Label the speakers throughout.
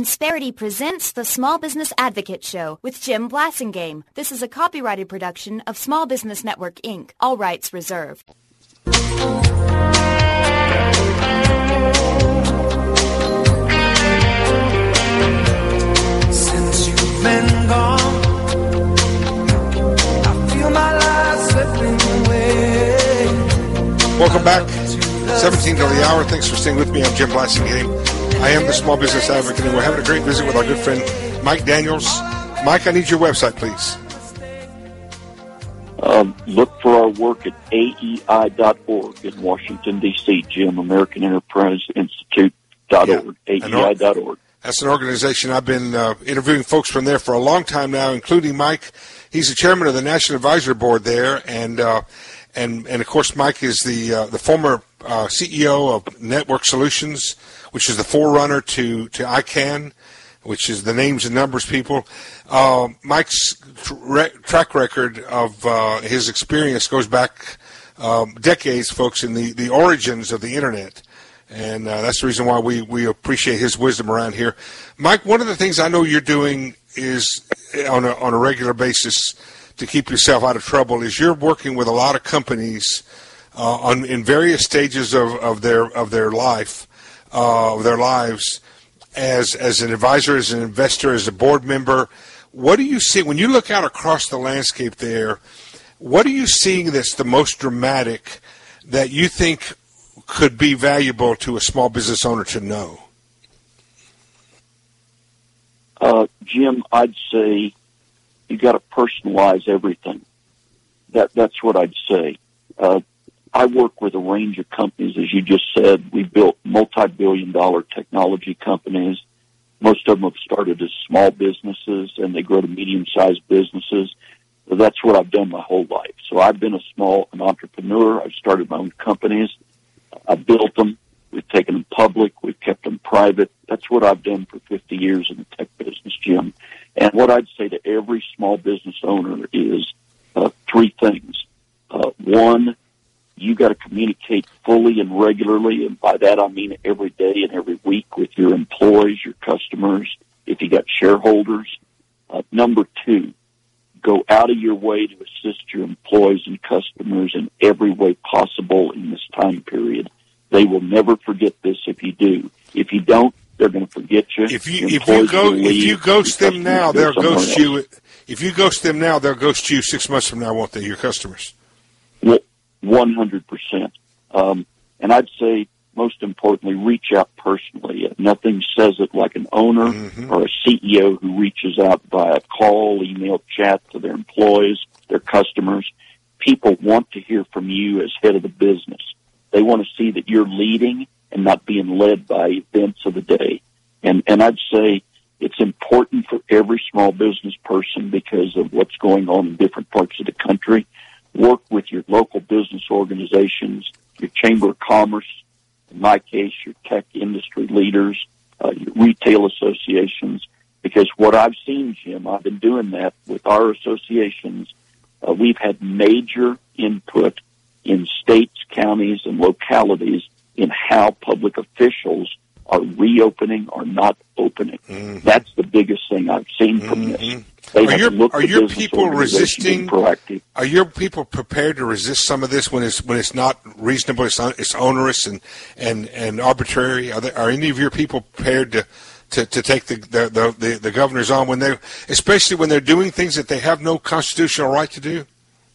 Speaker 1: Insperity presents the Small Business Advocate Show with Jim Blasingame. This is a copyrighted production of Small Business Network, Inc. All rights reserved.
Speaker 2: Since you've been gone, I feel my life slipping away.
Speaker 3: Welcome back. 17 till the hour. Thanks for staying with me. I'm Jim Blasingame. I am the Small Business Advocate, and we're having a great visit with our good friend Mike Daniels. Mike, I need your website, please.
Speaker 4: Look for our work at AEI.org in Washington, D.C., Jim, American Enterprise Institute.org, AEI.org.
Speaker 3: That's an organization. I've been interviewing folks from there for a long time now, including Mike. He's the chairman of the National Advisory Board there, and of course, Mike is the former CEO of Network Solutions, which is the forerunner to ICANN, which is the names and numbers people. Mike's track record of his experience goes back decades, folks, in the origins of the Internet. And that's the reason why we appreciate his wisdom around here. Mike, one of the things I know you're doing is on a regular basis to keep yourself out of trouble is you're working with a lot of companies in various stages of their life. Of their lives as an advisor, as an investor, as a board member. What do you see when you look out across the landscape there? What are you seeing that's the most dramatic that you think could be valuable to a small business owner to know?
Speaker 4: Jim, I'd say you got to personalize everything. That's what I'd say. I work with a range of companies, as you just said. We built multi-billion-dollar technology companies. Most of them have started as small businesses, and they grow to medium-sized businesses. So that's what I've done my whole life. So I've been an entrepreneur. I've started my own companies. I've built them. We've taken them public. We've kept them private. That's what I've done for 50 years in the tech business, Jim. And what I'd say to every small business owner is three things. One, you got to communicate fully and regularly, and by that I mean every day and every week with your employees, your customers, if you got shareholders. Number two, go out of your way to assist your employees and customers in every way possible in this time period. They will never forget this if you do. If you don't, they're going to forget you.
Speaker 3: If you ghost them now, they'll ghost you. If you ghost them now, they'll ghost you 6 months from now, won't they? Your customers.
Speaker 4: 100%. And I'd say, most importantly, reach out personally. Nothing says it like an owner or a CEO who reaches out via call, email, chat to their employees, their customers. People want to hear from you as head of the business. They want to see that you're leading and not being led by events of the day. And I'd say it's important for every small business person because of what's going on in different parts of the country. Work with your local business organizations, your Chamber of Commerce, in my case, your tech industry leaders, your retail associations, because what I've seen, Jim, I've been doing that with our associations. We've had major input in states, counties, and localities in how public officials are reopening or not opening. That's the biggest thing I've seen from this.
Speaker 3: Are your people resisting? Are your people prepared to resist some of this when it's not reasonable? It's onerous and arbitrary. Are any of your people prepared to take the governors on especially when they're doing things that they have no constitutional right to do?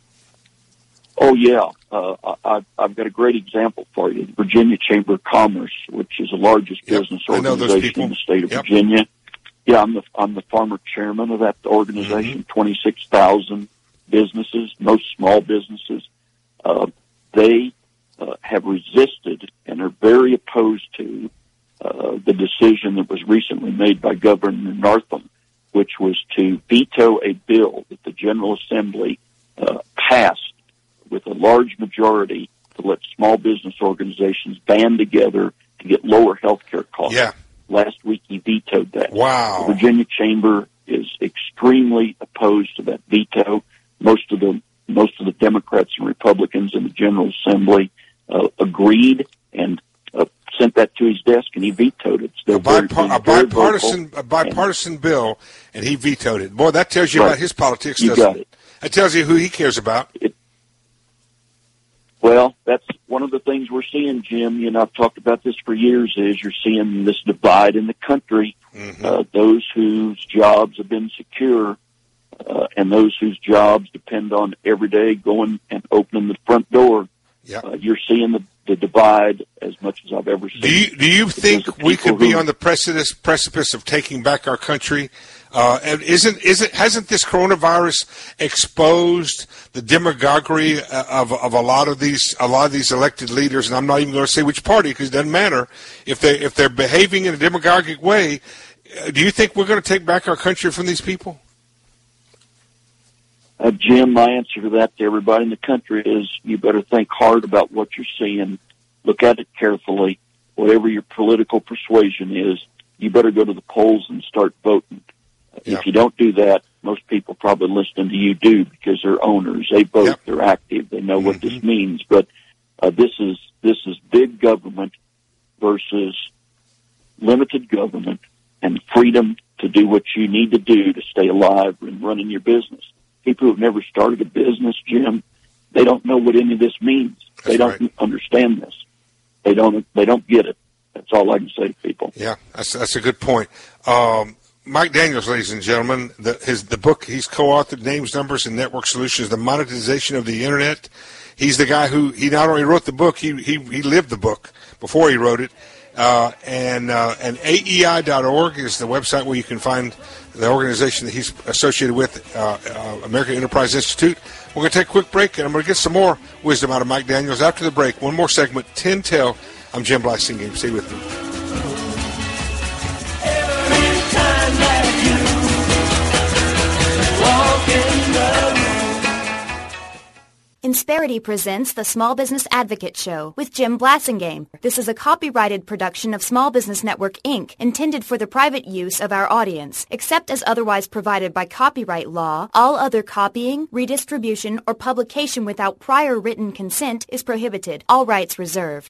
Speaker 4: Oh yeah, I've got a great example for you. The Virginia Chamber of Commerce, which is the largest business organization in the state of Virginia. Yeah, I'm the former chairman of that organization. 26,000 businesses, most small businesses. They have resisted and are very opposed to the decision that was recently made by Governor Northam, which was to veto a bill that the General Assembly passed with a large majority to let small business organizations band together to get lower health care costs.
Speaker 3: Yeah.
Speaker 4: Last week he vetoed that.
Speaker 3: Wow.
Speaker 4: The Virginia Chamber is extremely opposed to that veto. Most of the Democrats and Republicans in the General Assembly agreed and sent that to his desk, and he vetoed it. So
Speaker 3: a bipartisan bill, and he vetoed it. Boy, that tells you about his politics, doesn't
Speaker 4: got it?
Speaker 3: That tells you who he cares about.
Speaker 4: Well, that's one of the things we're seeing, Jim. You know, I've talked about this for years, is you're seeing this divide in the country. Those whose jobs have been secure and those whose jobs depend on every day going and opening the front door. You're seeing the divide as much as I've ever seen.
Speaker 3: Do you think we could be on the precipice of taking back our country? And hasn't this coronavirus exposed the demagoguery of a lot of these elected leaders? And I'm not even going to say which party, because it doesn't matter if they're behaving in a demagogic way. Do you think we're going to take back our country from these people?
Speaker 4: Jim, my answer to that to everybody in the country is you better think hard about what you're seeing. Look at it carefully. Whatever your political persuasion is, you better go to the polls and start voting. If you don't do that, most people probably listening to you do, because they're owners. They vote. They're active. They know what this means. But this is big government versus limited government and freedom to do what you need to do to stay alive and running your business. People who've never started a business, Jim, they don't know what any of this means. They don't understand this. They don't get it. That's all I can say to people.
Speaker 3: Yeah, that's a good point. Mike Daniels, ladies and gentlemen, the book he's co-authored, Names, Numbers, and Network Solutions: The Monetization of the Internet. He's the guy who he not only wrote the book, he lived the book before he wrote it. And AEI.org is the website where you can find the organization that he's associated with, American Enterprise Institute. We're going to take a quick break, and I'm going to get some more wisdom out of Mike Daniels after the break. One more segment, 10 Tell. I'm Jim Blasingame. Stay with me.
Speaker 1: Insperity presents the Small Business Advocate Show with Jim Blasingame. This is a copyrighted production of Small Business Network, Inc., intended for the private use of our audience. Except as otherwise provided by copyright law, all other copying, redistribution, or publication without prior written consent is prohibited. All rights reserved.